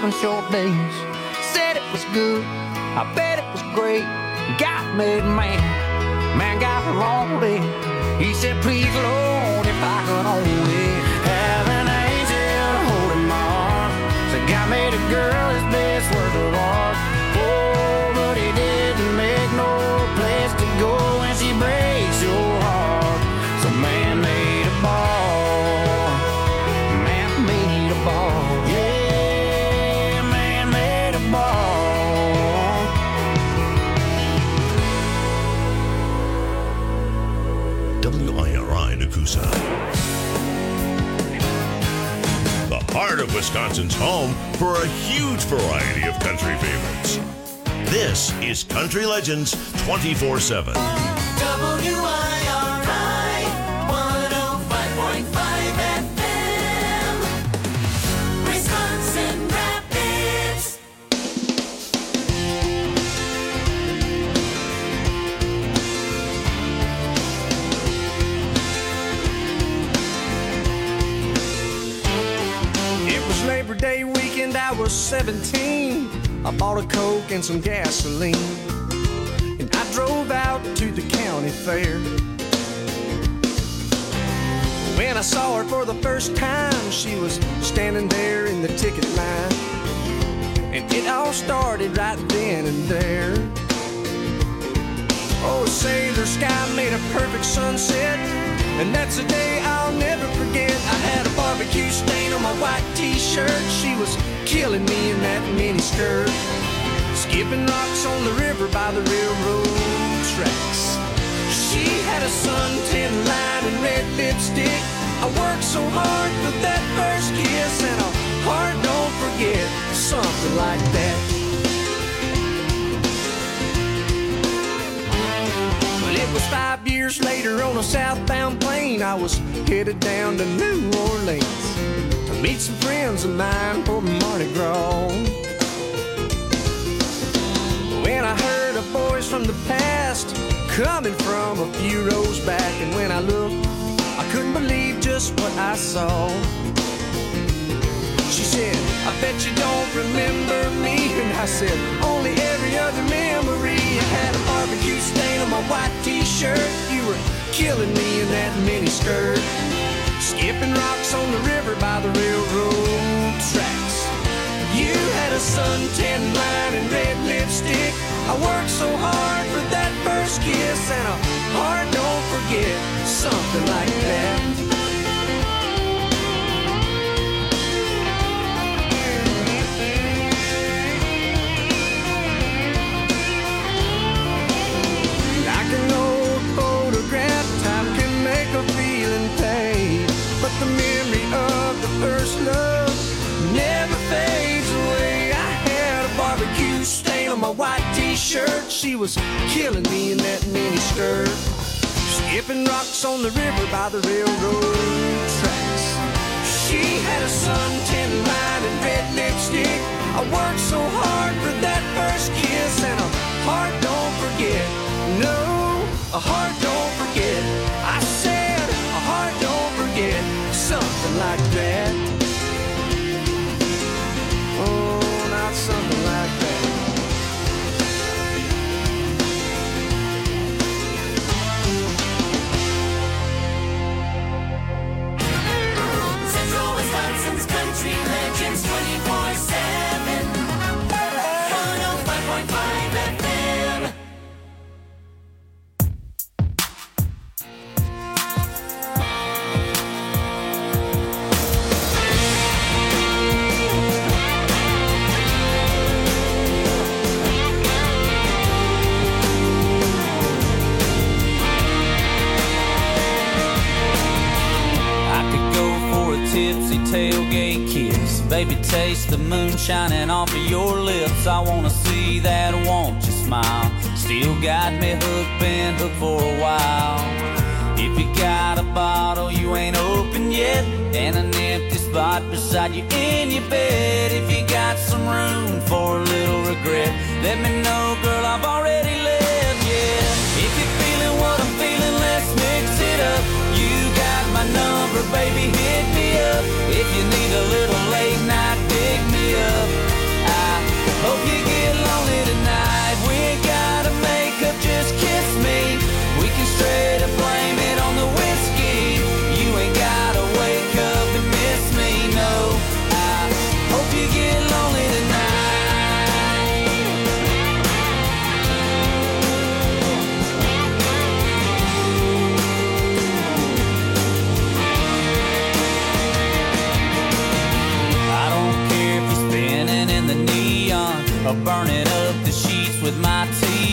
7 short days. Said it was good, I bet it was great. God made man, man got lonely. He said, please Lord, if I could only have an angel to hold in my arms. Said God made a girl his best work of art. Oh, but he didn't make no place to go when she breaks your heart. So man made a ball, man made a ball. Yeah, man made a ball. WIRI Nakusa. The heart of Wisconsin's home for a huge variety of country favorites. This is Country Legends 24/7. WIRI 105.5 FM, Wisconsin Rapids. It was Labor Day weekend, I was 17. I bought a Coke and some gasoline, and I drove out to the county fair. When I saw her for the first time, she was standing there in the ticket line, and it all started right then and there. Oh, a sailor sky made a perfect sunset, and that's a day I'll never forget. I had a barbecue stain on my white t-shirt. She was killing me in that mini skirt, skipping rocks on the river by the railroad tracks. She had a suntan line and red lipstick. I worked so hard for that first kiss, and a heart don't forget, something like that. But it was 5 years later on a southbound plane. I was headed down to New Orleans to meet some friends of mine for Mardi Gras. When I heard a voice from the past coming from a few rows back, and when I looked, I couldn't believe just what I saw. She said, I bet you don't remember me. And I said, only every other memory. I had a barbecue stain on my white t-shirt. You were killing me in that mini skirt, skipping rocks on the river by the railroad tracks. You had a suntan line and red lipstick. I worked so hard for that first kiss, and a heart don't forget, something like that. Like an old photograph, time can make a feeling fade, but the memory of the first love never fades away. I had a barbecue stain on my white t-shirt. She was killing me in that mini skirt, skipping rocks on the river by the railroad tracks. She had a suntan line and red lipstick. I worked so hard for that first kiss, and a heart don't forget. No, a heart don't forget. I said a heart don't forget, something like that. Oh, not something like that. Central Wisconsin's Country Legends 24/7, 105.5 FM. Tipsy tailgate kiss, baby, taste the moon shining off of your lips. I wanna see that won't you smile. Still got me hooked, been hooked for a while. If you got a bottle you ain't opened yet, and an empty spot beside you in your bed, if you got some room for a little regret, let me know, girl, I've already left, yeah. If you're feeling what I'm feeling, let's mix it up. You got my number, baby, hit me up. If you need a little late night, pick me up.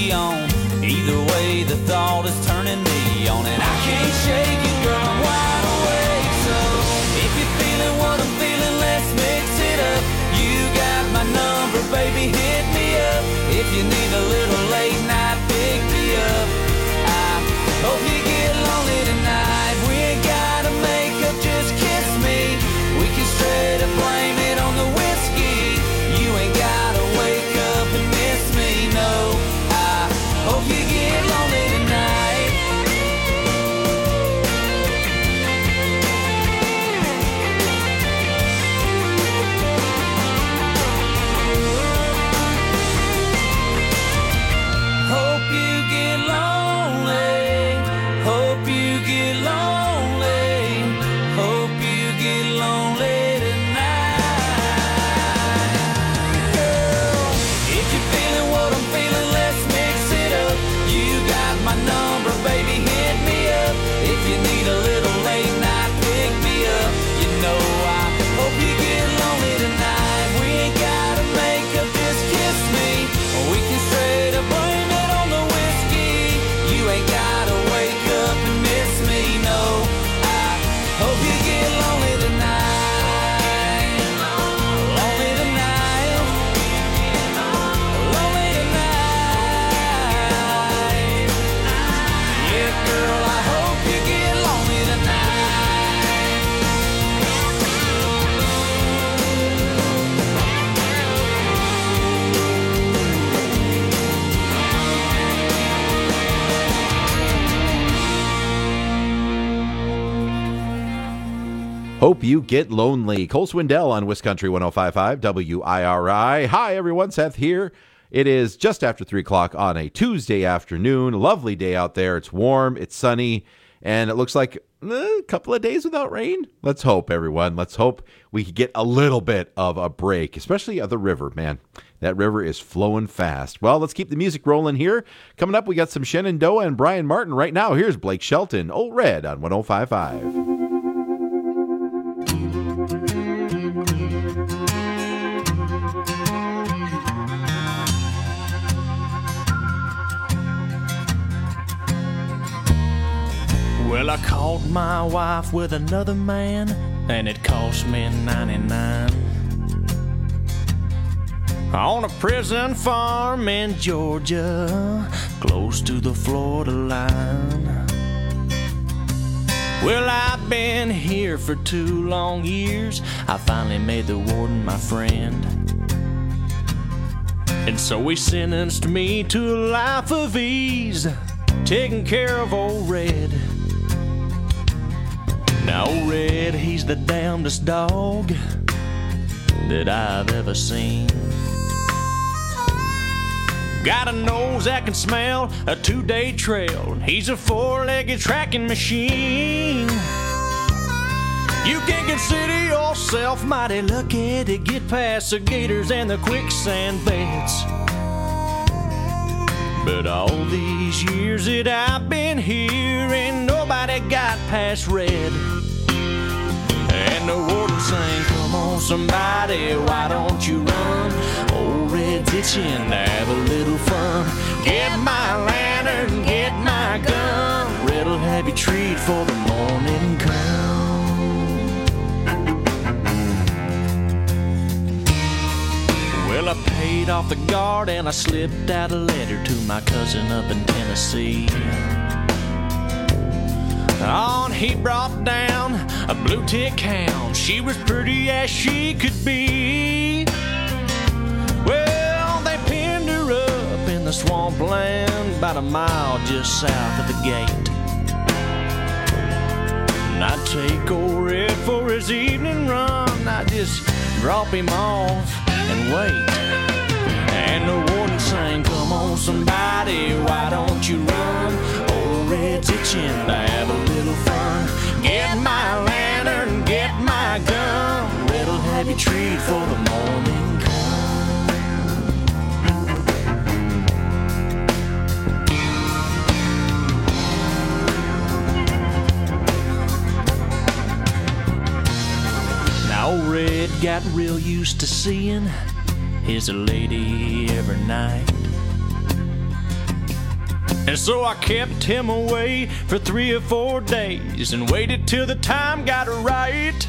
whiskey on. Either way, the thought is turning me on, and I can't shake it, girl, I'm wide awake. So if you're feeling what I'm feeling, let's mix it up. You got my number, baby, hit me up. If you need a little late night, pick me up. I hope you get lonely tonight. We ain't gotta make up, just kiss me. We can straight up blame it on the whiskey. You ain't gotta wake up and miss me, no. I hope you get lonely tonight. Hope you get lonely. Hope you get lonely. Hope you get lonely tonight. Girl, if you're feeling what I'm feeling, let's mix it up. You got my number, baby, hit me up. If you need a little late night, pick me up. You know I hope you get lonely tonight. We ain't gotta make up, just kiss me. We can straight up blame it on the whiskey. You ain't gotta wake up and miss me, no. I hope you get lonely tonight. Lonely tonight. Lonely tonight. Yeah, girl, I hope you get lonely tonight. Hope you get lonely. Cole Swindell on Wiscountry 105.5 WIRI. Hi, everyone. Seth here. It is just after 3 o'clock on a Tuesday afternoon. Lovely day out there. It's warm. It's sunny. And it looks like a couple of days without rain. Let's hope, everyone. Let's hope we could get a little bit of a break, especially at the river, man. That river is flowing fast. Well, let's keep the music rolling here. Coming up, we got some Shenandoah and Brian Martin. Right now, here's Blake Shelton, Old Red on 105.5. Well, I caught my wife with another man, and it cost me 99. On a prison farm in Georgia, close to the Florida line. Well, I've been here for 2 long years. I finally made the warden my friend. And so he sentenced me to a life of ease, taking care of old Red. Now old Red, he's the damnedest dog that I've ever seen. Got a nose that can smell a 2-day trail. He's a 4-legged tracking machine. You can consider yourself mighty lucky to get past the gators and the quicksand beds. But all these years that I've been here, ain't nobody got past Red. And the warden sang, come on somebody, why don't you run? Old Red's itching to have a little fun. Get my lantern, get my gun. Red'll have you treat for the morning crown. Well, I paid off the guard and I slipped out a letter to my cousin up in Tennessee. On he brought down a blue tick hound. She was pretty as she could be. Well, they pinned her up in the swampland about a mile just south of the gate. And I'd take old Red for his evening run. I'd just drop him off and wait. And the warden sang, come on somebody, why don't you run? Old Red's itching to have a little fun. Get my lantern, get my gun. Red'll have you treat for the morning come. Now old Red got real used to seeing his lady every night. And so I kept him away for 3 or 4 days and waited till the time got right.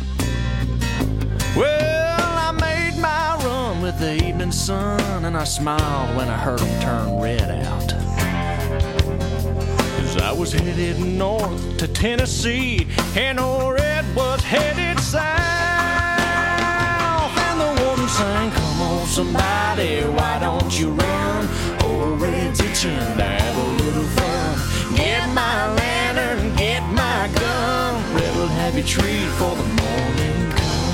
Well, I made my run with the evening sun, and I smiled when I heard him turn red out. As I was headed north to Tennessee, and old Red was headed south. And the warden sang, "Come on, somebody, why don't you run? Old Red's itching to have a little fun. Get my lantern, get my gun. Red will have you treated for the morning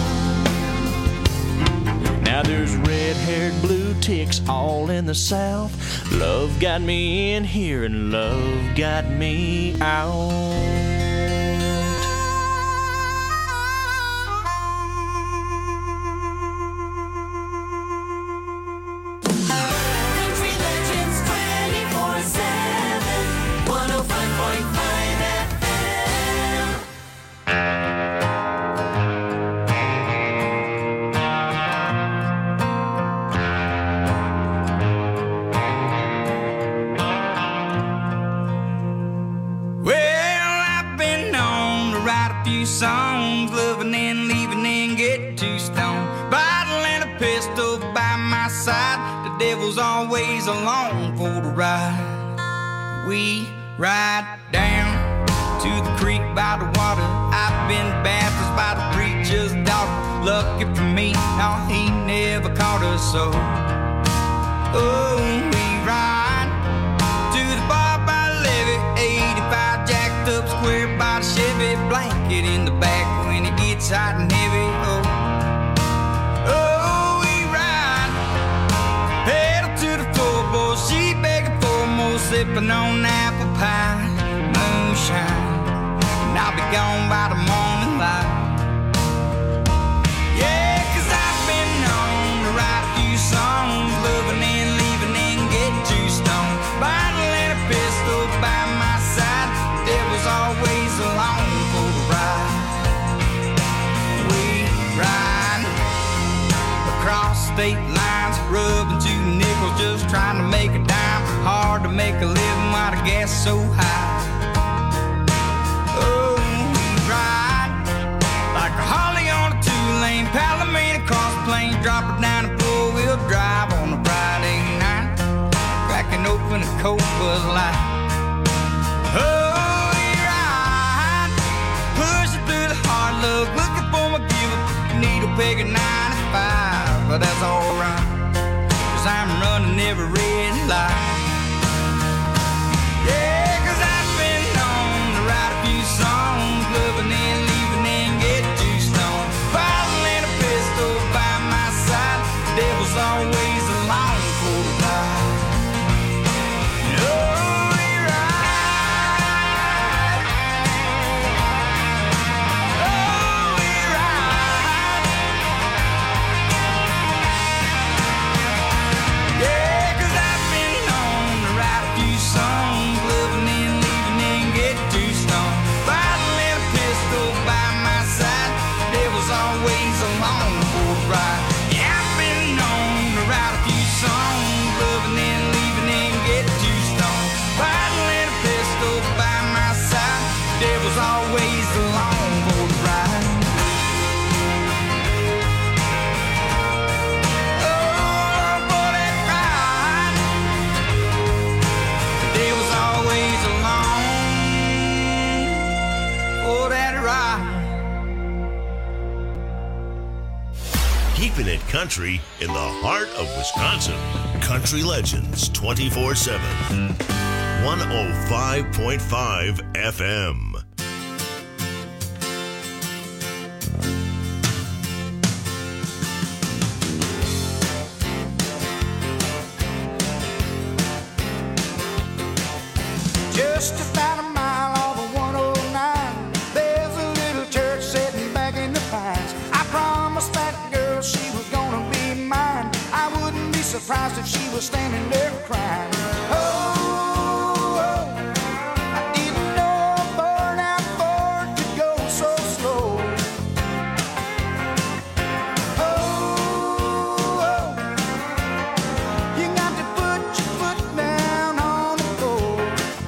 come." Now there's red-haired blue ticks all in the south. Love got me in here and love got me out. Country Legends 24/7, 105.5 FM. Well, I've been known to write a few songs, loving and leaving and get too stoned. Bottle and a pistol by my side, the devil's always along for the ride. We ride down to the creek by the water. I've been baptized by the preacher's daughter. Lucky for me, no, he never caught us so. Oh, we ride to the bar by the levee, 85 jacked up square by the Chevy, blanket in the back when it gets hot and heavy. Oh, oh, we ride, pedal to the floorboard, she begging for more, sipping on apple pie, moonshine, and I'll be gone by the morning light. Yeah, 'cause I've been known to write a few songs, loving and leaving and get too stoned. Bottle and a pistol by my side, devil's always along for the ride. We ride across state lines, rubbing 2 nickels, just trying to make a dime. Hard to make a living while the gas is so high. Oh, we ride like a Harley on a 2-lane, Palomino cross plain, drop it down and 4-wheel drive on a Friday night, cracking open a cold Bud Light. Oh, we ride, pushing through the hard luck, looking for my give-up, needle peg at 95, but that's alright, 'cause I'm running every red light. Yeah, 'cause I've been known to write a few songs, loving and leaving and get too stoned. Bottle and a pistol by my side, devil's always along for the ride. Oh, we ride. Oh, we ride. Yeah, 'cause I've been known to write a few songs, loving and leaving and get too stoned. Bottle and a pistol by my side, devil's always along for the ride. Yeah, I've been known to write a few songs, loving and leaving and get too stoned. Bottle and a pistol by my side, devil's always along for the ride. Oh, for that ride, the devil's always along for that ride. Keeping it country in the heart of Wisconsin. Country Legends 24/7. 105.5 FM. Just about a mile off of 109, there's a little church sitting back in the pines. I promised that girl she was gonna be mine. I wouldn't be surprised if she was standing there crying. Oh, oh, I didn't know a burnout Ford could go so slow. Oh, oh, you got to put your foot down on the floor.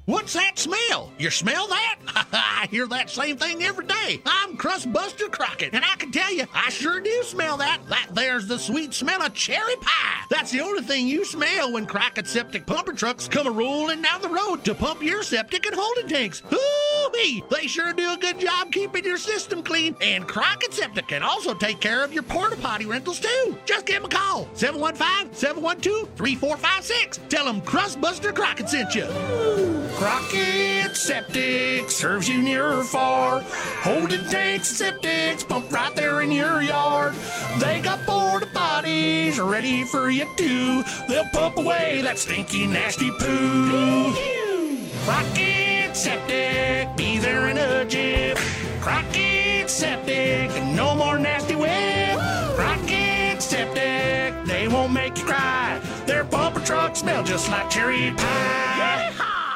What's that smell? You smell that? I hear that same thing every day. I'm Crustbuster Crockett, and I can tell you, I sure do smell that. That there's the sweet smell of cherry pie. That's the only thing you smell when Crockett Septic pumper trucks come a-rolling down the road to pump your septic and holding tanks. Ooh-wee! They sure do a good job keeping your system clean, and Crockett Septic can also take care of your porta potty rentals too. Just give them a call, 715-712-3456. Tell them Crustbuster Crockett sent you. Crockett Septic serves you near or far. Holding tanks and septics pump right there in your yard. They got porta potties ready for you too. They'll pump away that stinky, nasty poo. Crockett Septic, be there in a jiff. Crockett Septic, no more nasty whip. Crockett Septic, they won't make you cry. Their pumper trucks smell just like cherry pie.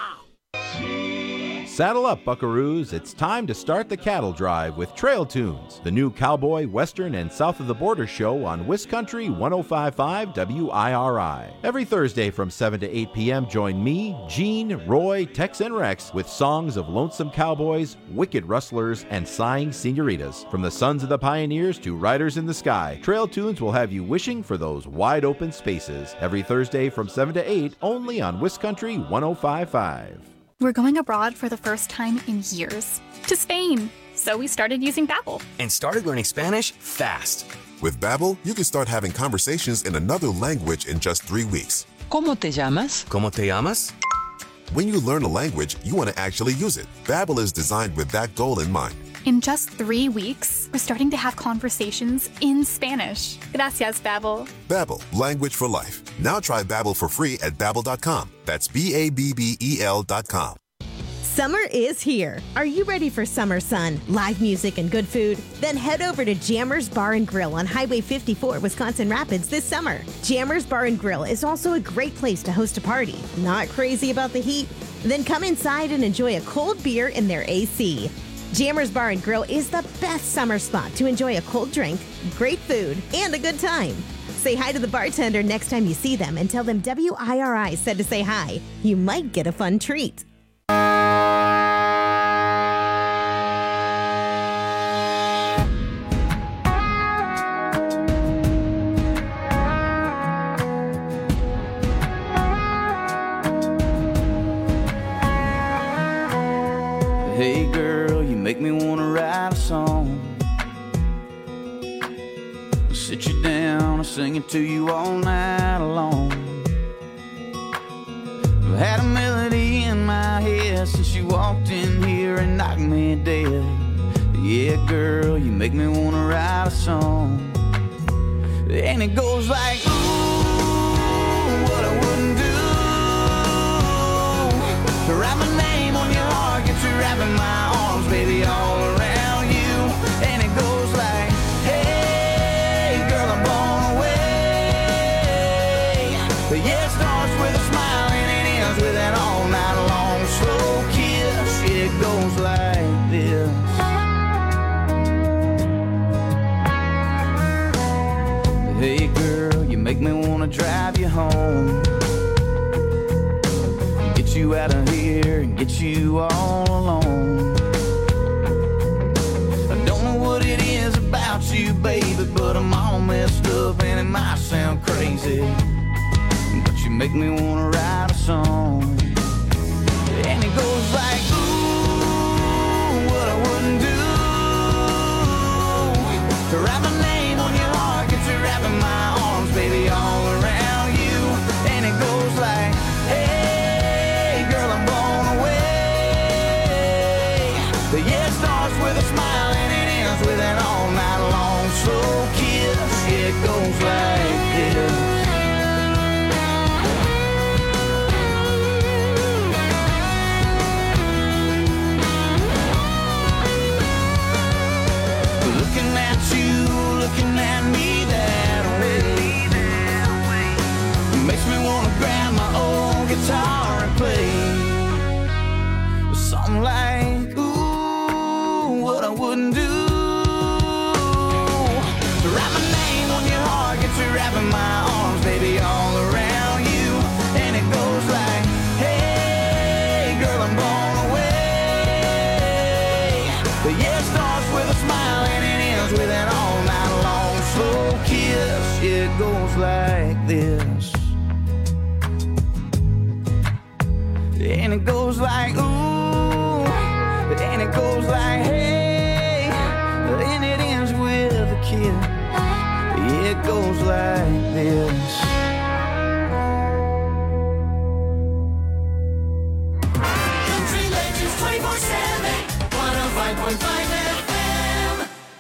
Saddle up, buckaroos. It's time to start the cattle drive with Trail Tunes, the new cowboy, western, and south of the border show on Wiscountry 105.5 WIRI. Every Thursday from 7 to 8 p.m., join me, Gene, Roy, Tex, and Rex with songs of lonesome cowboys, wicked rustlers, and sighing senoritas. From the sons of the pioneers to riders in the sky, Trail Tunes will have you wishing for those wide open spaces. Every Thursday from 7 to 8, only on Wiscountry 105.5. We're going abroad for the first time in years, to Spain. So we started using Babbel. And started learning Spanish fast. With Babbel, you can start having conversations in another language in just 3 weeks. ¿Cómo te llamas? ¿Cómo te llamas? When you learn a language, you want to actually use it. Babbel is designed with that goal in mind. In just 3 weeks, we're starting to have conversations in Spanish. Gracias, Babbel. Babbel, language for life. Now try Babbel for free at Babbel.com. That's BABBEL.com. Summer is here. Are you ready for summer sun, live music, and good food? Then head over to Jammers Bar and Grill on Highway 54, Wisconsin Rapids this summer. Jammers Bar and Grill is also a great place to host a party. Not crazy about the heat? Then come inside and enjoy a cold beer in their AC. Jammers Bar and Grill is the best summer spot to enjoy a cold drink, great food, and a good time. Say hi to the bartender next time you see them and tell them WIRI said to say hi. You might get a fun treat. Hey girl, you make me wanna write a song. Sit you down and sing it to you all night long. I've had a melody in my head since you walked in here and knocked me dead. Yeah, girl, you make me wanna write a song. And it goes like, ooh, what I wouldn't do to write my name on your heart, get you wrapping my arms, baby, all around you. And it goes like, hey, girl, I'm blown away. But yeah, it starts with a smile and it ends with an all night long slow kiss. It goes like this. Hey girl, you make me wanna drive you home, get you out of here and get you all alone. I don't know what it is about you, baby, but I'm all messed up and it might sound crazy, but you make me wanna write a song. And it goes like, ooh, what I wouldn't do to write my name on your heart, get you wrapping my arms, baby, all around you. And it goes like, hey, girl, I'm blown away. But yeah, it starts with a smile and it ends with an all night long slow kiss. Yeah, it goes like this. Looking at you, looking at me that way, makes me wanna grab my old guitar and play something like, ooh, what I wouldn't do to write my name on your heart, get you wrapping my arms, baby, all around you. And it goes like, hey, girl, I'm blown away. But yeah, it starts with a smile and it ends with an all night long slow kiss. Yeah, it goes like this. And it goes like ooh, and it goes like hey, and it ends with a kiss. Yeah, it goes like this. Country Legends 24/7, 105.5 FM.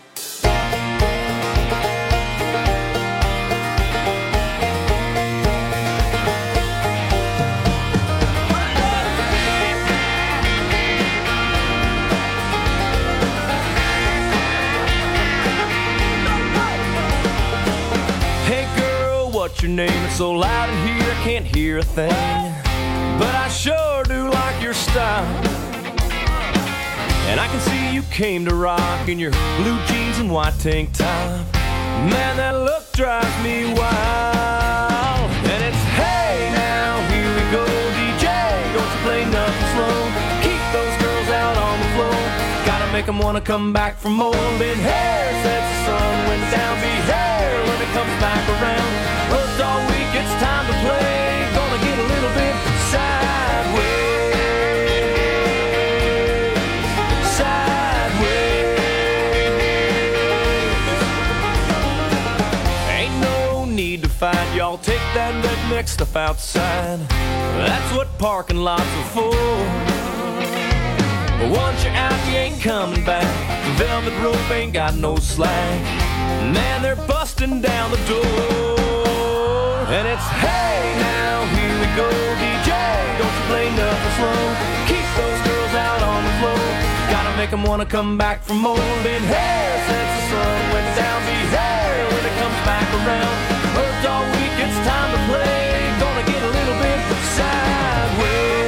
Hey girl, what's your name? It's so loud in here I can't hear a thing. But I sure do like your style. And I can see you came to rock in your blue jeans and white tank top. Man, that look drives me wild. And it's hey now, here we go, DJ. Don't you play nothing slow. Keep those girls out on the floor. Gotta make them wanna come back for more. Been hair since the sun went down. Be hair when it comes back around. Worked all week, it's time to play. Gonna get a little bit sideways. Sideways. Ain't no need to fight, y'all. Take that redneck stuff outside. That's what parking lots are for. But once you're out, you ain't coming back. The velvet rope ain't got no slack. Man, they're busting down the door. And it's hey now, here we go, DJ. Don't you play nothing slow. Keep those girls out on the floor. Gotta make them wanna come back for more. Been here since the sun went down. Be here when it comes back around. Worked all week, it's time to play. Gonna get a little bit sideways.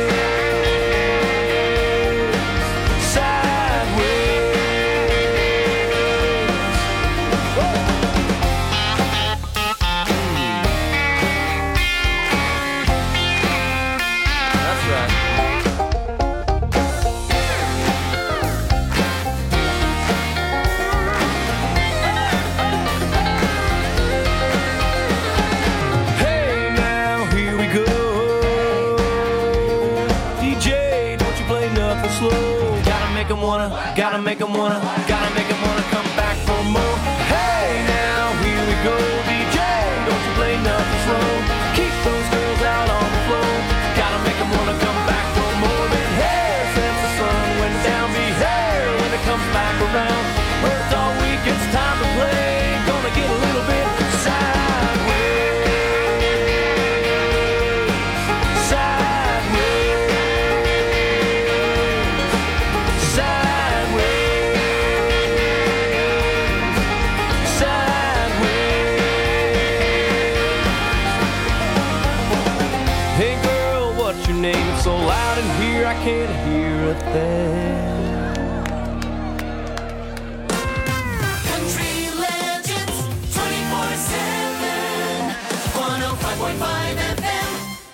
Gotta make them wanna come back for more. Hey, now here we go, DJ. Don't you play nothing slow. Keep those girls out on the floor. Gotta make them wanna come back for more. Been here since the sun went down. Be here when it comes back around. Worked all week, it's time to play. Gonna get a little bit sideways. So loud in here I can't hear a thing. Country Legends 24/7, 105.5 FM.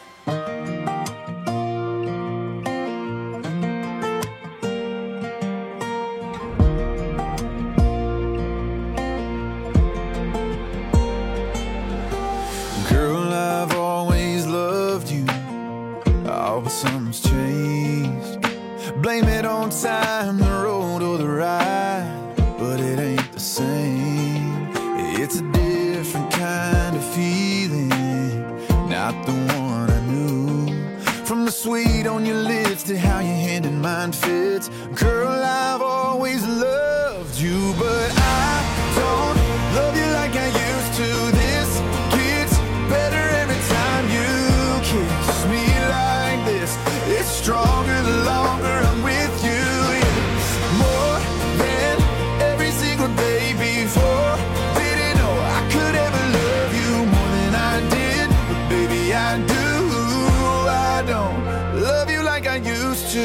Girl, I've always loved you. Oh, but something's changed. Blame it on time, the road or the ride, but it ain't the same. It's a different kind of feeling, not the one I knew. From the sweet on your lips to how your hand in mine fits. Girl, I've always loved you, but I don't love you like I used to. This gets better every time you kiss me like this. It's stronger the longer I'm with you. It's more than every single day before. Didn't know I could ever love you more than I did, but baby I do. I don't love you like I used to.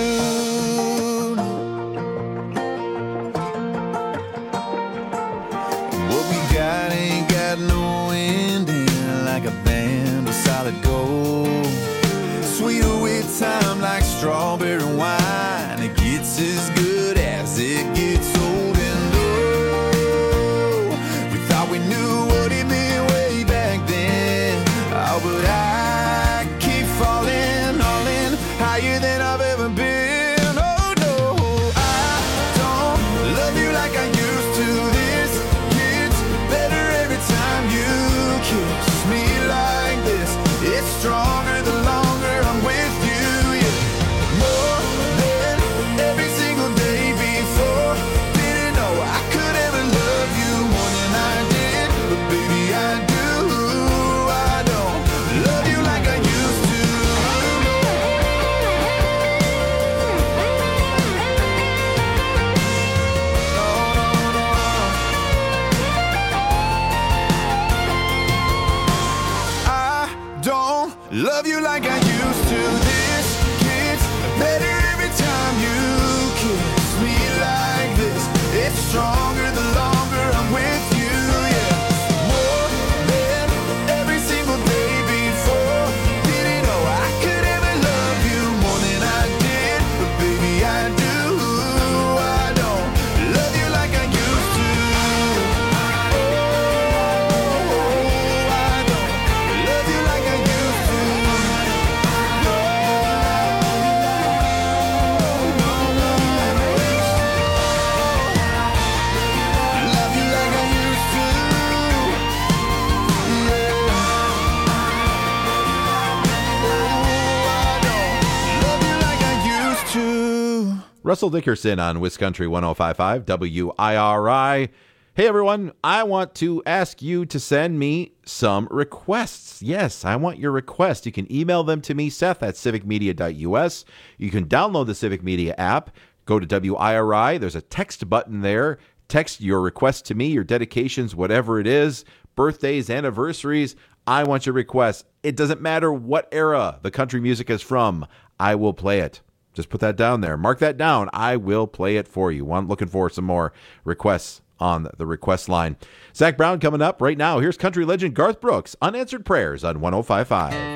What we got ain't got no ending, like a band of solid gold. Sweeter with time like strawberry wine. It gets as good as it gets old. And oh, we thought we knew what it meant way back then. Oh, but I keep falling, all in, higher than I've ever been. Oh no, I don't love you like I used to. This gets better every time you kiss me like this. It's stronger the longer I'm with you, yeah. More than every single day before. Didn't know I could ever love you more than I did, but baby I do. I don't love you like I used to. I don't love you like I used to. This gets better every time you kiss me like this. It's stronger the longer I'm with you, yeah. More than every single day before. Didn't know I could ever love you more than I did, but baby I do. I don't love you like I used to. Oh, I don't love you like I used to. Love you like I used to. Yeah. I don't love you like I used to. Russell Dickerson on Wiscountry 105.5 WIRI. Hey everyone, I want to ask you to send me some requests. Yes, I want your requests. You can email them to me, Seth at civicmedia.us. You can download the Civic Media app. Go to WIRI. There's a text button there. Text your request to me, your dedications, whatever it is, birthdays, anniversaries. I want your requests. It doesn't matter what era the country music is from. I will play it. Just put that down there. Mark that down. I will play it for you. I'm looking for some more requests on the request line. Zach Brown coming up right now. Here's country legend Garth Brooks, Unanswered Prayers on 105.5.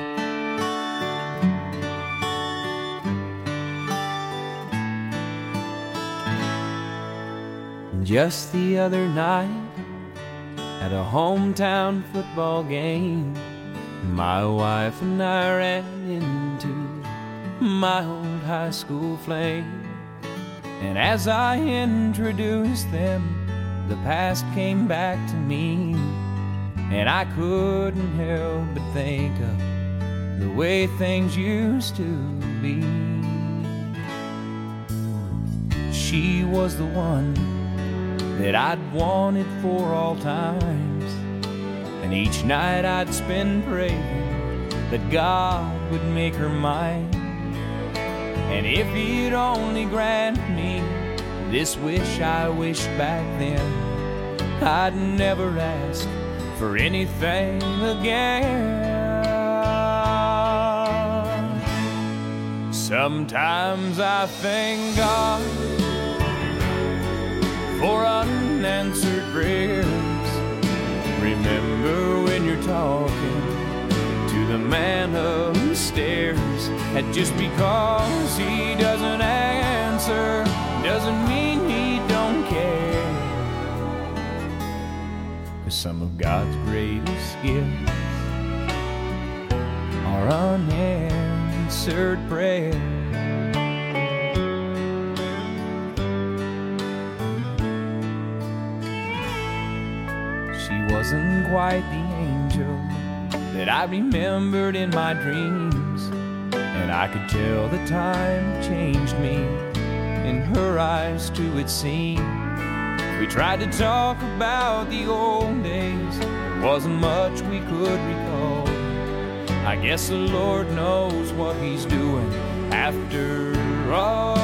Just the other night, at a hometown football game, my wife and I ran into my old high school flame. And as I introduced them, the past came back to me, and I couldn't help but think of the way things used to be. She was the one that I'd wanted for all times, and each night I'd spend praying that God would make her mine. And if he'd only grant me this wish I wished back then, I'd never ask for anything again. Sometimes I thank God for unanswered prayers. Remember when you're talking to the man upstairs, and just because he doesn't answer doesn't mean he don't care. 'Cause some of God's greatest gifts are unanswered prayers. She wasn't quite the angel that I remembered in my dreams, and I could tell the time changed me. In her eyes too it seemed. We tried to talk about the old days, there wasn't much we could recall. I guess the Lord knows what he's doing after all.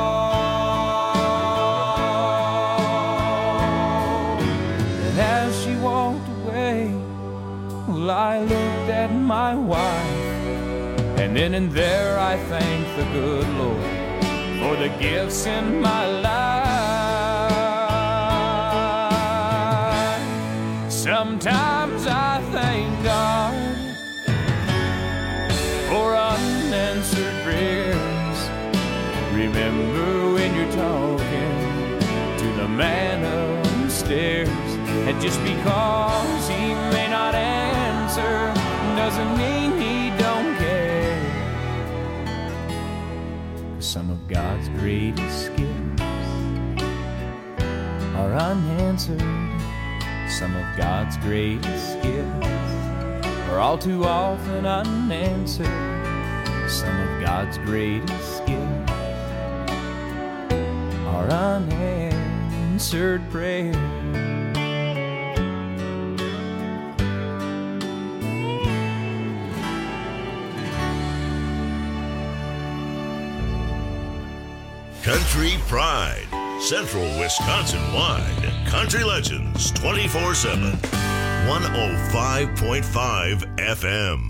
And as she walked away, well, I looked at my wife, and then and there I thanked the good Lord for the gifts in my life. Sometimes I thank God for unanswered prayers. Remember when you're talking to the man upstairs, and just because he may not answer doesn't mean he don't care. 'Cause some of God's greatest gifts are unanswered. Some of God's greatest gifts are all too often unanswered. Some of God's greatest gifts are unanswered prayer. Country Pride, Central Wisconsin-wide. Country Legends 24/7. 105.5 FM.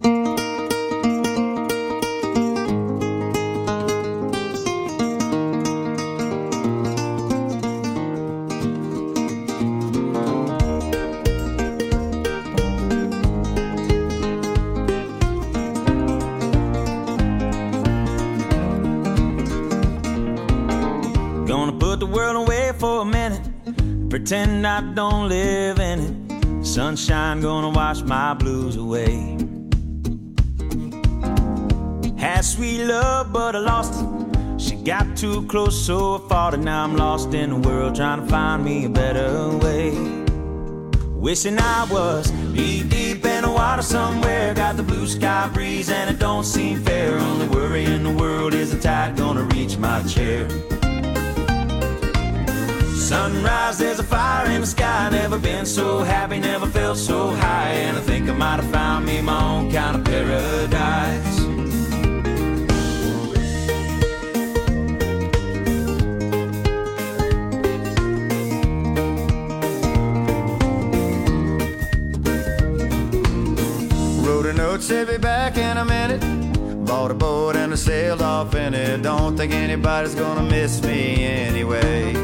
Pretend I don't live in it. Sunshine gonna wash my blues away. Had sweet love, but I lost it. She got too close, so I fought it. Now I'm lost in the world, trying to find me a better way. Wishing I was deep in the water somewhere. Got the blue sky breeze and it don't seem fair. Only worry in the world is the tide gonna reach my chair. Sunrise, there's a fire in the sky. Never been so happy, never felt so high. And I think I might have found me my own kind of paradise. Wrote a note, said be back in a minute. Bought a boat and I sailed off in it. Don't think anybody's gonna miss me anyway.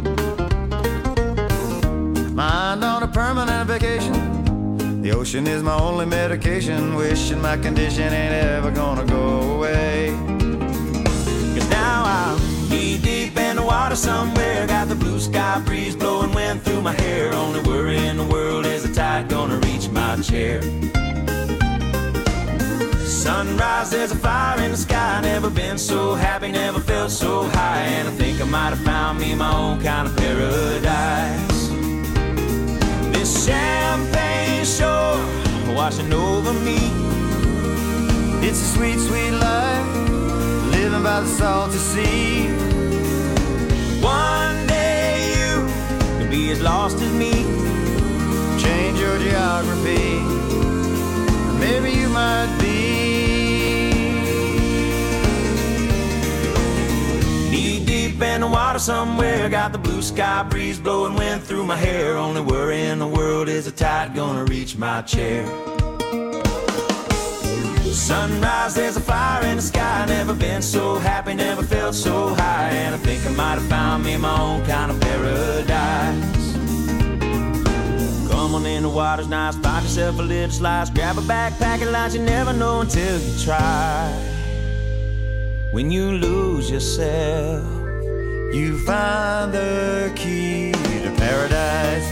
Mind on a permanent vacation. The ocean is my only medication. Wishing my condition ain't ever gonna go away. 'Cause now I'm knee-deep in the water somewhere. Got the blue sky breeze blowing wind through my hair. Only worry in the world is the tide gonna reach my chair. Sunrise, there's a fire in the sky. Never been so happy, never felt so high. And I think I might have found me my own kind of paradise. This champagne shore washing over me. It's a sweet, sweet life, living by the salty sea. One day you can be as lost as me. Change your geography, maybe you might be. Knee deep in the water somewhere. Got the blue sky breeze blowing wind through my hair. Only worry in the world is the tide gonna reach my chair. Sunrise, there's a fire in the sky. Never been so happy, never felt so high. And I think I might have found me my own kind of paradise. Come on in, the water's nice. Find yourself a little slice. Grab a backpack and lunch. You never know until you try. When you lose yourself, you find the key to paradise.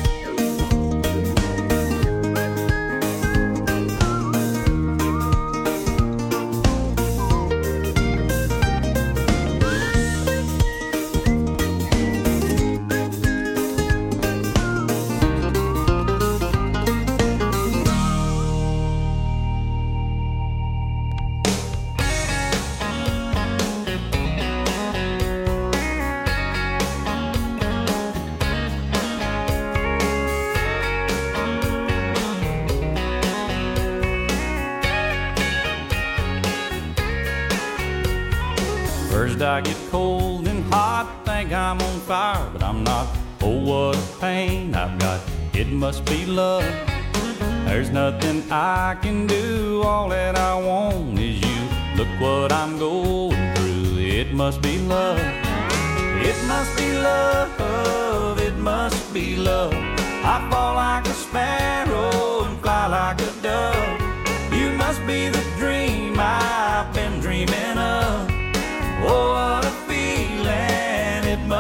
First I get cold and hot, think I'm on fire, but I'm not. Oh, what a pain I've got, it must be love. There's nothing I can do, all that I want is you. Look what I'm going through, it must be love. It must be love, it must be love. I fall like a sparrow and fly like a dove. You must be the dream I've been dreaming of. Oh, what a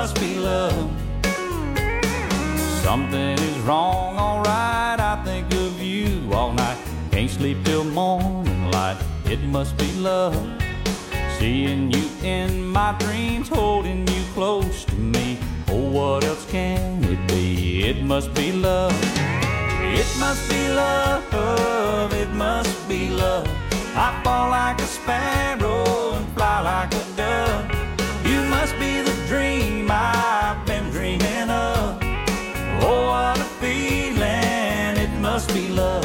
must be love. Something is wrong, alright, I think of you all night. Can't sleep till morning light, it must be love. Seeing you in my dreams, holding you close to me. Oh, what else can it be? It must be love. It must be love, it must be love. I fall like a sparrow and fly like a dove. You must be the dream I've been dreaming of. Oh, what a feeling, it must be love.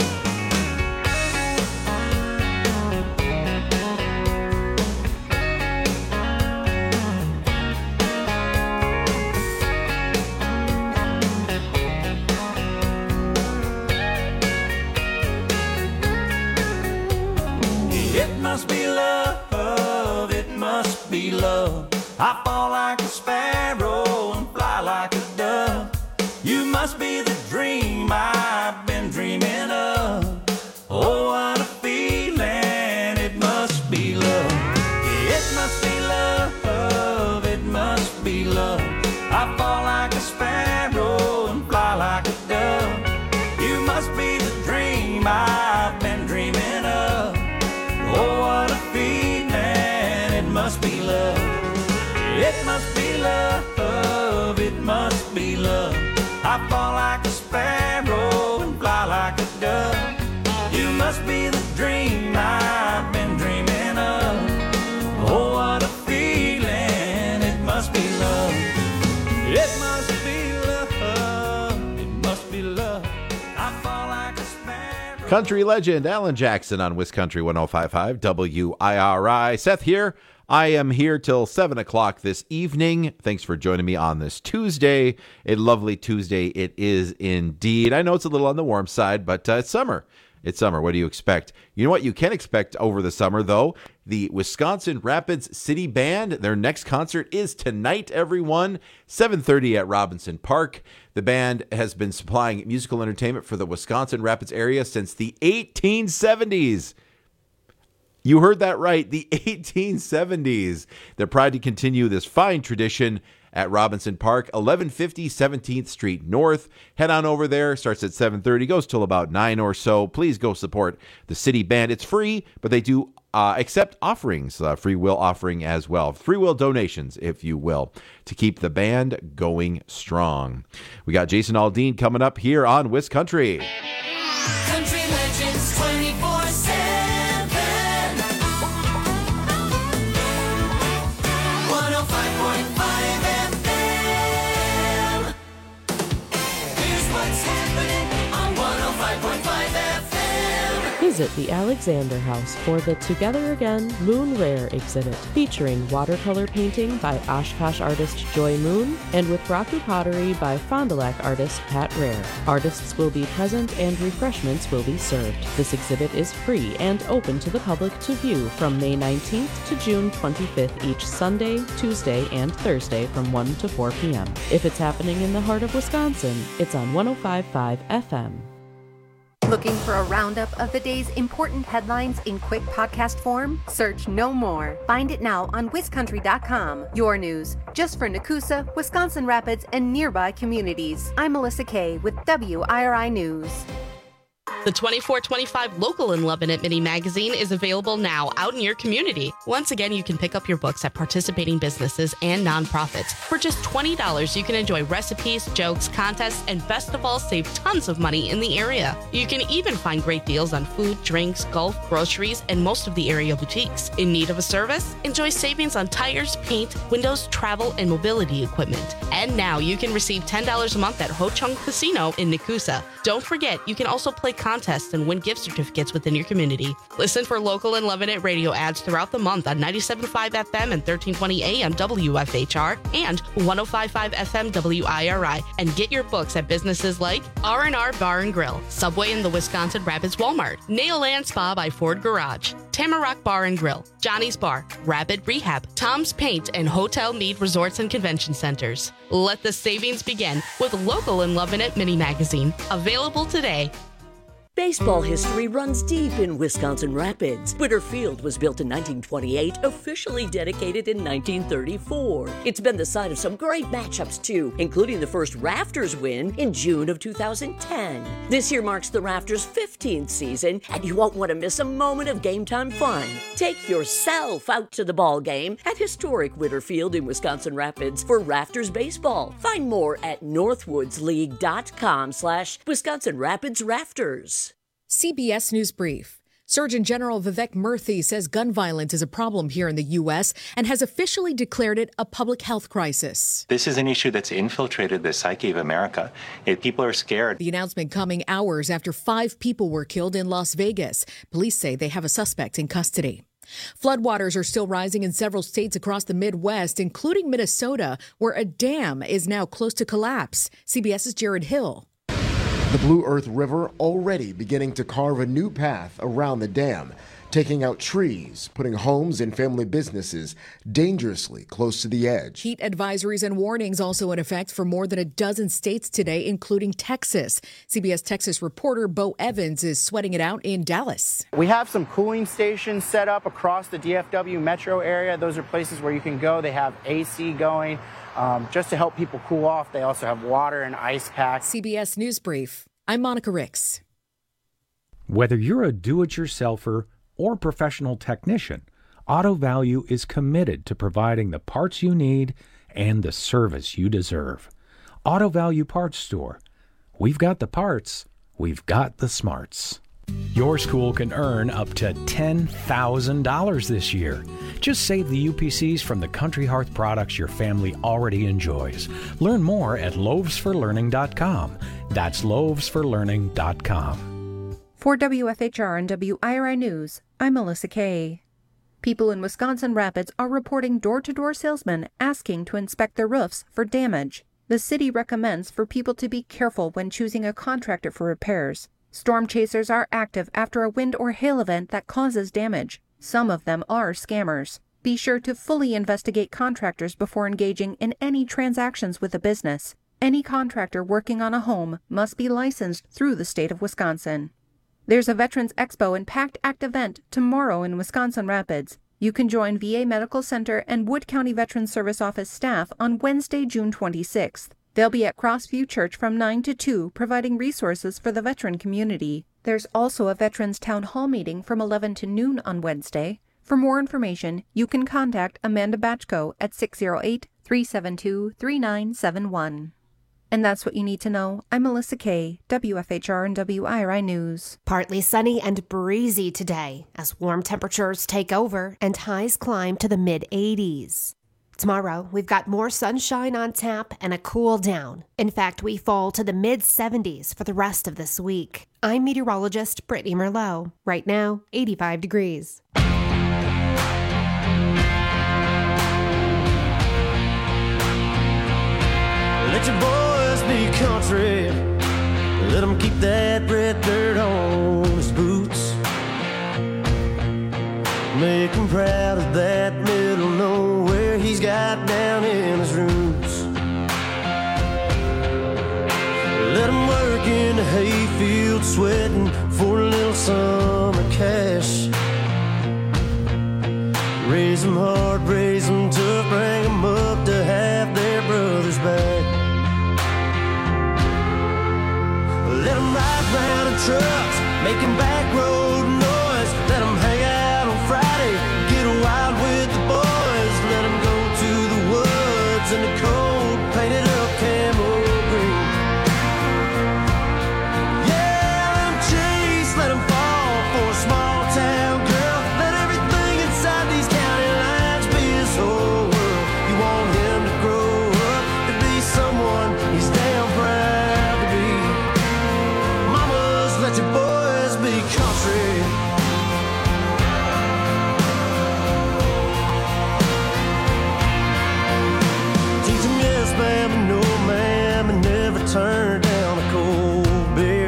It must be love, it must be love. I fall like a sparrow and fly like a dove. You must be the dream I've been dreaming of. Oh, what a feeling, it must be love. It must be love, it must be love. I fall like a sparrow and fly like a dove. You must be the dream I've been dreaming of. Oh, what a feeling, it must be love. It must be love, it must be love. I fall like a sparrow and fly like a dove. You must be the dream I've been dreaming of. Oh, what a feeling, it must be love. It must be love, it must be love. I fall like a sparrow. Country legend Alan Jackson on Wisconsin 105.5 WIRI. Seth here. I am here till 7 o'clock this evening. Thanks for joining me on this Tuesday. A lovely Tuesday it is indeed. I know it's a little on the warm side, but it's summer. It's summer. What do you expect? You know what you can expect over the summer, though? The Wisconsin Rapids City Band. Their next concert is tonight, everyone, 7:30 at Robinson Park. The band has been supplying musical entertainment for the Wisconsin Rapids area since the 1870s. You heard that right, the 1870s. They're proud to continue this fine tradition at Robinson Park, 1150 17th Street North. Head on over there. Starts at 7:30, goes till about 9 or so. Please go support the City Band. It's free, but they do accept offerings, free will offering as well. Free will donations, if you will, to keep the band going strong. We got Jason Aldean coming up here on Wiscountry. Country Legends 24/7. 105.5 FM. Here's what's happening on 105.5 FM. Visit the Alexander House for the Together Again Moon Rare exhibit, featuring watercolor painting by Oshkosh artist Joy Moon and with Raku pottery by Fond du Lac artist Pat Rare. Artists will be present and refreshments will be served. This exhibit is free and open to the public to view from May 19th to June 25th each Sunday, Tuesday, and Thursday from 1 to 4 p.m. If it's happening in the heart of Wisconsin, it's on 105.5 FM. Looking for a roundup of the day's important headlines in quick podcast form? Search No More. Find it now on wiscountry.com. Your news, just for Nakusa, Wisconsin Rapids, and nearby communities. I'm Melissa Kay with WIRI News. The 24/25 Local in Lebanon Mini Magazine is available now out in your community. Once again, you can pick up your books at participating businesses and nonprofits. For just $20, you can enjoy recipes, jokes, contests, and best of all, save tons of money in the area. You can even find great deals on food, drinks, golf, groceries, and most of the area boutiques. In need of a service? Enjoy savings on tires, paint, windows, travel, and mobility equipment. And now you can receive $10 a month at Ho Chung Casino in Nakusa. Don't forget, you can also play contests and win gift certificates within your community. Listen for Local and Lebanon radio ads throughout the month on 97.5 FM and 1320 AM WFHR and 105.5 FM WIRI, and get your books at businesses like R&R Bar and Grill, Subway in the Wisconsin Rapids Walmart, Nail Land Spa by Ford Garage, Tamarack Bar and Grill, Johnny's Bar, Rapid Rehab, Tom's Paint, and Hotel Mead Resorts and Convention Centers. Let the savings begin with Local in Lebanon Mini Magazine, available today. Baseball history runs deep in Wisconsin Rapids. Witter Field was built in 1928, officially dedicated in 1934. It's been the site of some great matchups, too, including the first Rafters win in June of 2010. This year marks the Rafters' 15th season, and you won't want to miss a moment of game time fun. Take yourself out to the ball game at historic Witter Field in Wisconsin Rapids for Rafters baseball. Find more at northwoodsleague.com/Wisconsin Rapids Rafters. CBS News Brief. Surgeon General Vivek Murthy says gun violence is a problem here in the U.S. and has officially declared it a public health crisis. This is an issue that's infiltrated the psyche of America. People are scared. The announcement coming hours after 5 people were killed in Las Vegas. Police say they have a suspect in custody. Floodwaters are still rising in several states across the Midwest, including Minnesota, where a dam is now close to collapse. CBS's Jared Hill. The Blue Earth River already beginning to carve a new path around the dam, taking out trees, putting homes and family businesses dangerously close to the edge. Heat advisories and warnings also in effect for more than a dozen states today, including Texas. CBS Texas reporter Bo Evans is sweating it out in Dallas. We have some cooling stations set up across the DFW metro area. Those are places where you can go. They have AC going. Just to help people cool off. They also have water and ice packs. CBS News Brief. I'm Monica Ricks. Whether you're a do-it-yourselfer or professional technician, Auto Value is committed to providing the parts you need and the service you deserve. Auto Value Parts Store. We've got the parts. We've got the smarts. Your school can earn up to $10,000 this year. Just save the UPCs from the Country Hearth products your family already enjoys. Learn more at loavesforlearning.com. That's loavesforlearning.com. For WFHR and WIRI News, I'm Melissa Kay. People in Wisconsin Rapids are reporting door-to-door salesmen asking to inspect their roofs for damage. The city recommends for people to be careful when choosing a contractor for repairs. Storm chasers are active after a wind or hail event that causes damage. Some of them are scammers. Be sure to fully investigate contractors before engaging in any transactions with a business. Any contractor working on a home must be licensed through the state of Wisconsin. There's a Veterans Expo and PACT Act event tomorrow in Wisconsin Rapids. You can join VA Medical Center and Wood County Veterans Service Office staff on Wednesday, June 26th. They'll be at Crossview Church from 9 to 2, providing resources for the veteran community. There's also a Veterans Town Hall meeting from 11 to noon on Wednesday. For more information, you can contact Amanda Batchko at 608-372-3971. And that's what you need to know. I'm Melissa Kay, WFHR and WIRI News. Partly sunny and breezy today as warm temperatures take over and highs climb to the mid-80s. Tomorrow, we've got more sunshine on tap and a cool down. In fact, we fall to the mid-70s for the rest of this week. I'm meteorologist Brittany Merlot. Right now, 85 degrees. Let your boys be country. Let them keep that red dirt on his boots. Make him proud of that middle nowhere he's got down in his roots. Let him work in the hayfield sweating for a little summer cash. Raise them hard, raise them tough, bring them up to have their brothers back. Let them ride round in trucks, making back road noise. Let them hang out on Friday, get wild with the boys. Let them go to the woods in the cold, painted up camo green. Yeah, let them chase, let them fall for a small town girl. Let everything inside these county lines be his whole world. You want him to grow up to be someone he's damn proud to be. Mamas, let your boys be country. Teach them yes, ma'am, and no, ma'am, and never turn down a cold beer.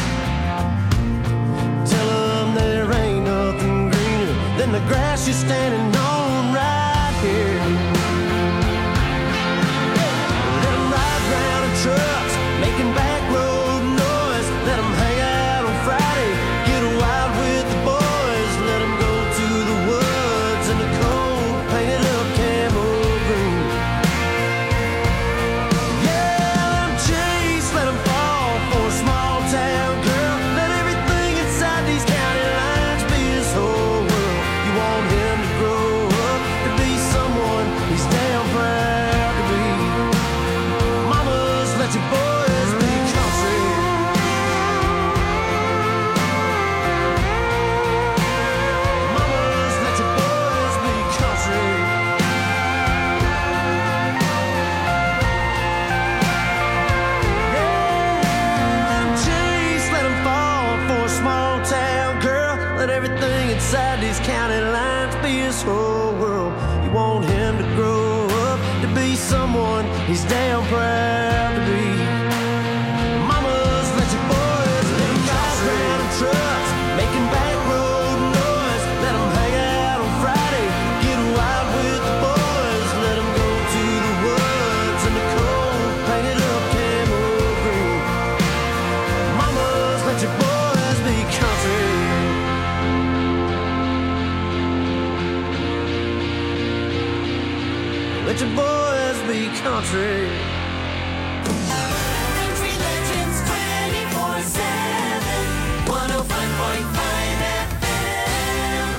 Tell them there ain't nothing greener than the grass you're standing on right here. Let them ride round in trucks, making back road noise. Let them hang out on Friday. this whole world. You want him to grow up to be someone he's damn proud to be. Mamas, let your boys let them drive around in trucks, making back road noise. Let them hang out on Friday, get wild with the boys. Let them go to the woods in the cold, painted up camo green. Mamas, let your boys be country. Let your boys be country. Country Legends 24/7, 105.5 FM.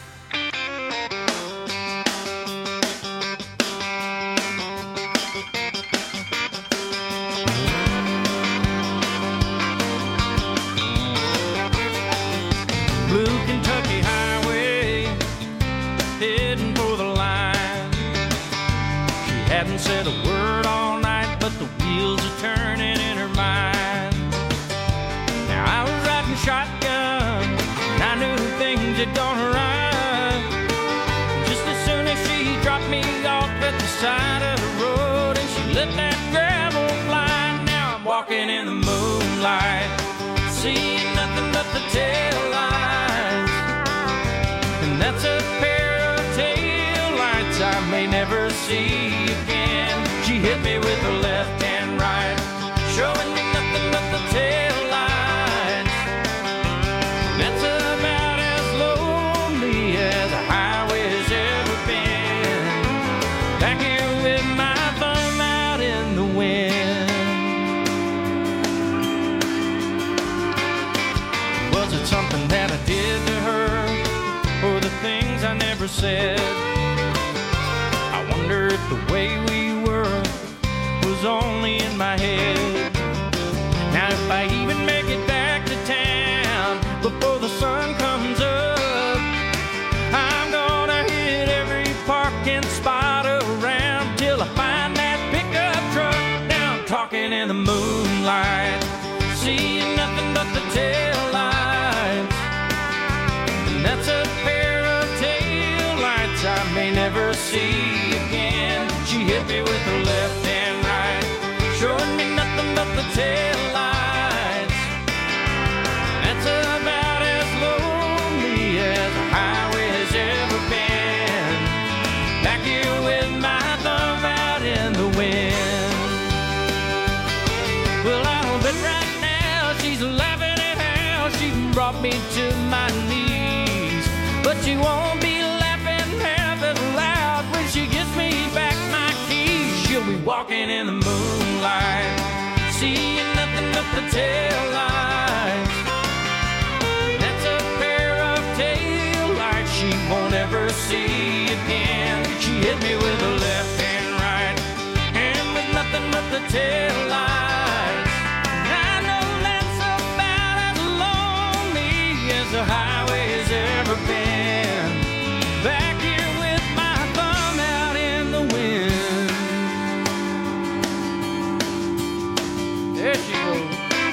Blue Kentucky Highway, heading for the line. She hadn't said a word all night, but the wheels are turning in her mind. Now I was riding shotgun, and I knew things had gone right. Just as soon as she dropped me off at the side of the road, and she let that gravel fly. Now I'm walking in the moonlight, seeing nothing but the tail lights. And that's a pair of tail lights I may never see again. She hit me with her left and right, showing me nothing but the tail lights. That's about as lonely as a highway has ever been. Back here with my thumb out in the wind. Was it something that I did to her, or the things I never said? I wonder if the way we were was only in my head. Now if I even make it back to town before the sun comes up, I'm gonna hit every parking spot around till I find that pickup truck. Now I'm talking in the moonlight, seeing nothing but the tail lights. And that's a pair of tail lights I may never see again. She hit me with her left and right, showing me nothing but the tail lights. That's about as lonely as a highway has ever been. Back here with my thumb out in the wind. Well, I'll bet right now she's laughing at how she brought me to my knees. But she won't be laughing half as loud when she gives me back my keys. She'll be walking in the moonlight, seeing nothing but the tail lights. That's a pair of tail lights she won't ever see again. She hit me with her left and right, and with nothing but the tail lights. I know that's about as lonely as the highway has ever been. Back here with my thumb out in the wind. There she goes.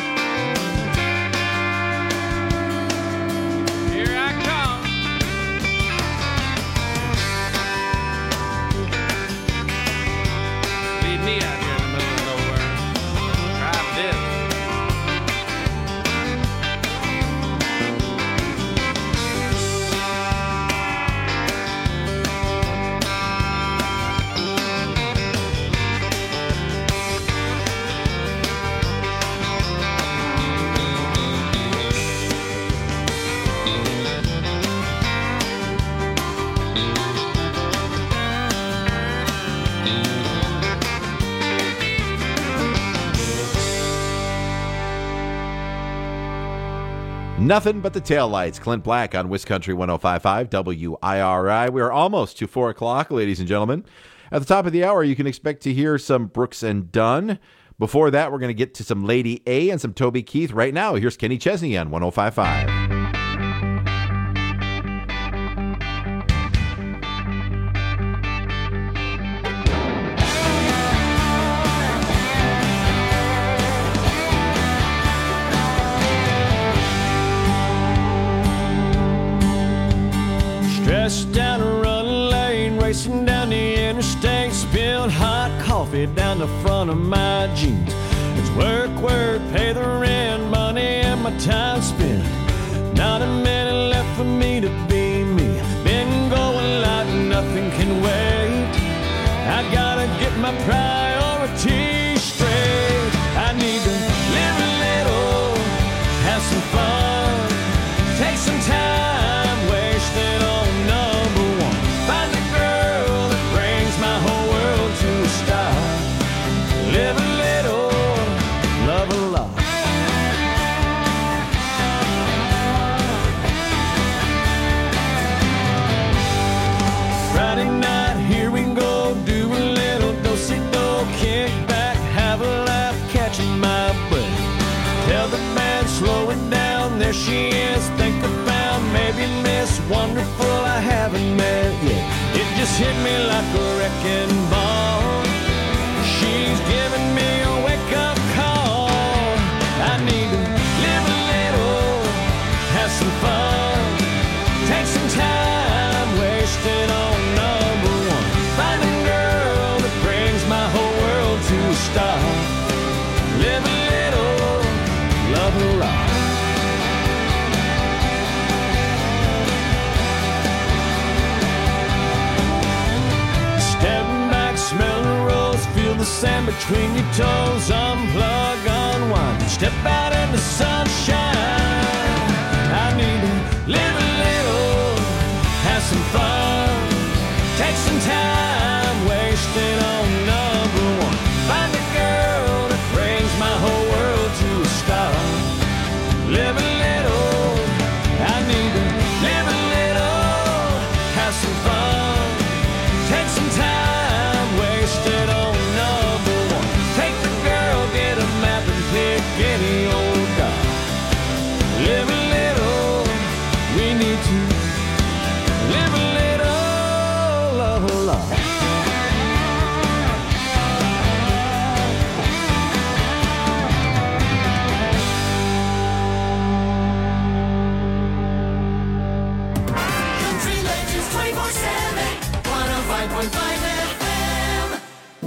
Here I come. Leave me out here in the middle of nowhere. Try this. Nothing but the taillights. Clint Black on Wiscountry 105.5 WIRI. We are almost to 4 o'clock, ladies and gentlemen. At the top of the hour, you can expect to hear some Brooks and Dunn. Before that, we're going to get to some Lady A and some Toby Keith. Right now, here's Kenny Chesney on 105.5. Stressed out and coffee down the front of my jeans. It's work, work, pay the rent, money and my time spent. Not a minute left for me to be me. Been going like nothing can wait. I gotta get my priorities straight. I need to live a little, have some fun, take some time wasted on number one. Find a girl that brings my whole world to a stop. Live a little, love a lot. Friday night, here we go, do a little do-si-do, kick back, have a laugh, catching my breath. Tell the band, slow it down, there she is, think about maybe Miss Wonderful I haven't met yet. It just hit me like a wrecking ball. She's giving me a wake-up call. I need to live a little, have some fun, take some time wasted on number one. Find a girl that brings my whole world to a stop. Live a little, love a lot. Stepping back, smell the rose, feel the sand between your toes. Unplug, unwind, step out in the sunshine. I need to live a little, have some fun, take some time wasted on number one. Find a girl that brings my whole world to a stop. Live a little, I need to live a little, have some fun, take some time wasted on number one. Take the girl, get a map and pick any old dog. Live a little, we need to live a little, love a lot. Country Legends 24/7, 105.5 FM.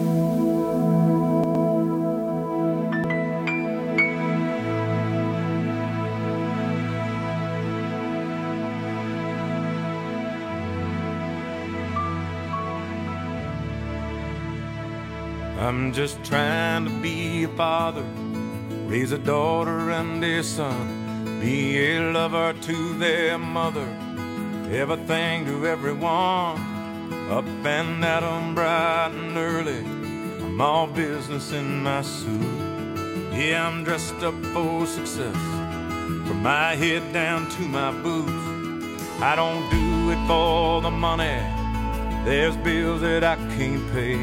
I'm just trying to be a father, raise a daughter and a son, be a lover to their mother, everything to everyone. Up and at 'em bright and early, I'm all business in my suit. Yeah, I'm dressed up for success, from my head down to my boots. I don't do it for the money, there's bills that I can't pay.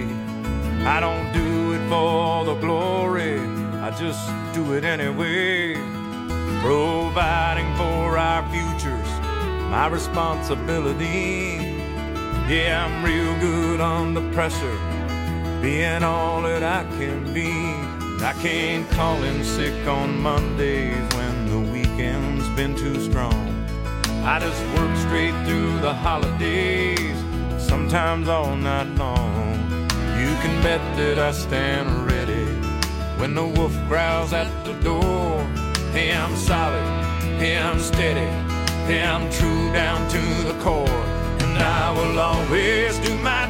I don't do it for the glory, I just do it anyway. Providing for our futures, my responsibility. Yeah, I'm real good under pressure, being all that I can be. I can't call in sick on Mondays when the weekend's been too strong. I just work straight through the holidays, sometimes all night long. You can bet that I stand ready when the wolf growls at the door. Hey, I'm solid, hey, I'm steady, hey, I'm true down to the core. And I will always do my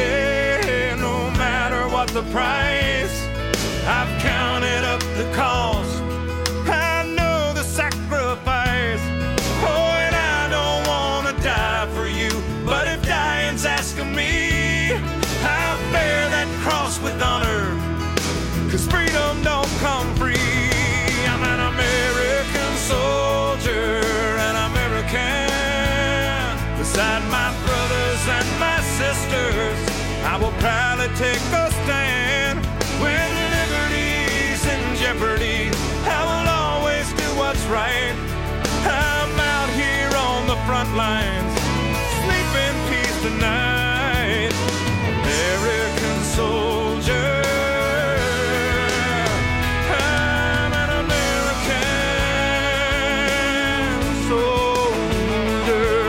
duty, no matter what the price. I've counted up the cost, I know the sacrifice. Oh, and I don't want to die for you, but if dying's asking me, I'll bear that cross with honor, 'cause freedom don't come free. I'm an American soldier, an American. Beside my brothers and my sisters, I will proudly take a stand. When liberty's in jeopardy, I will always do what's right. I'm out here on the front lines, sleep in peace tonight. American soldier, I'm an American soldier.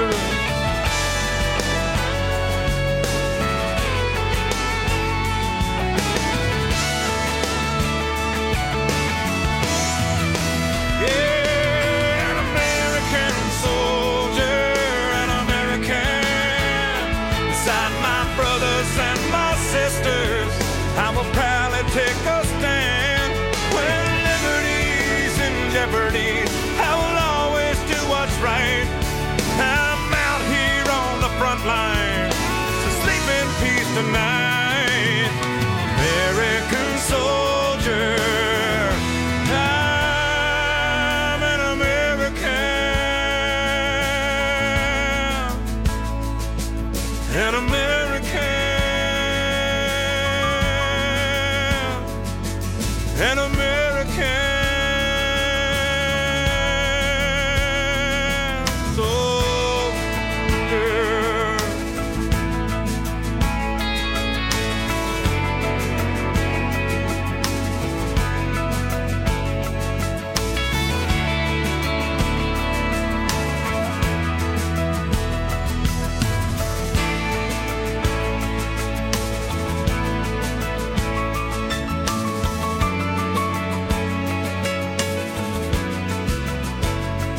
tonight.